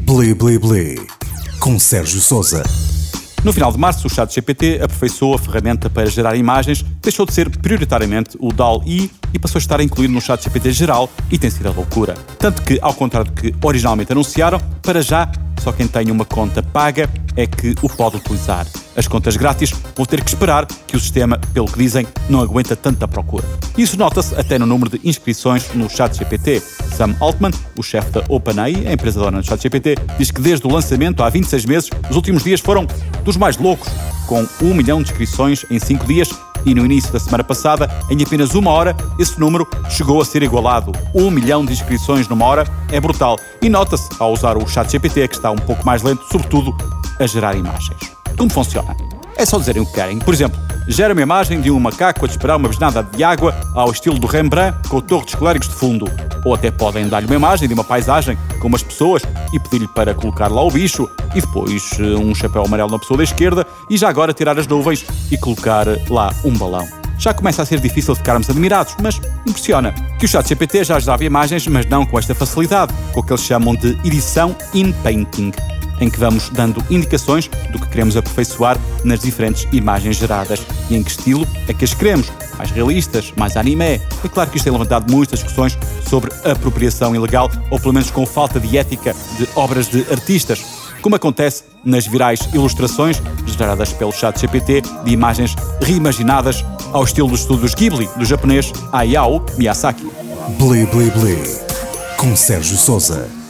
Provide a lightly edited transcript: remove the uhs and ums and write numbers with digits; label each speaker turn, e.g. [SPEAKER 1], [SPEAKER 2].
[SPEAKER 1] Bli Bli Bli, com Sérgio Sousa.
[SPEAKER 2] No final de março, o ChatGPT aperfeiçoou a ferramenta para gerar imagens, deixou de ser prioritariamente o DALL-E e passou a estar incluído no ChatGPT geral e tem sido a loucura. Tanto que, ao contrário do que originalmente anunciaram, para já, só quem tem uma conta paga é que o pode utilizar. As contas grátis vão ter que esperar que o sistema, pelo que dizem, não aguenta tanta procura. Isso nota-se até no número de inscrições no ChatGPT. Sam Altman, o chefe da OpenAI, a empresa dona do ChatGPT, diz que desde o lançamento, há 26 meses, os últimos dias foram dos mais loucos, com 1 milhão de inscrições em 5 dias e no início da semana passada, em apenas uma hora, esse número chegou a ser igualado. 1 milhão de inscrições numa hora é brutal e nota-se ao usar o ChatGPT que está um pouco mais lento, sobretudo a gerar imagens. Como funciona? É só dizerem o que querem. Por exemplo, gera uma imagem de um macaco a disparar uma besnada de água ao estilo do Rembrandt com a Torre dos Clérigos de fundo. Ou até podem dar-lhe uma imagem de uma paisagem com umas pessoas e pedir-lhe para colocar lá o bicho e depois um chapéu amarelo na pessoa da esquerda e já agora tirar as nuvens e colocar lá um balão. Já começa a ser difícil ficarmos admirados, mas impressiona que o ChatGPT já gerava imagens, mas não com esta facilidade, com o que eles chamam de edição in painting, em que vamos dando indicações do que queremos aperfeiçoar nas diferentes imagens geradas e em que estilo é que as queremos, mais realistas, mais anime. É claro que isto tem levantado muitas discussões sobre apropriação ilegal ou pelo menos com falta de ética de obras de artistas, como acontece nas virais ilustrações geradas pelo ChatGPT de imagens reimaginadas ao estilo dos estúdios Ghibli, do japonês Hayao Miyazaki.
[SPEAKER 1] Bli Bli Bli, com Sérgio Sousa.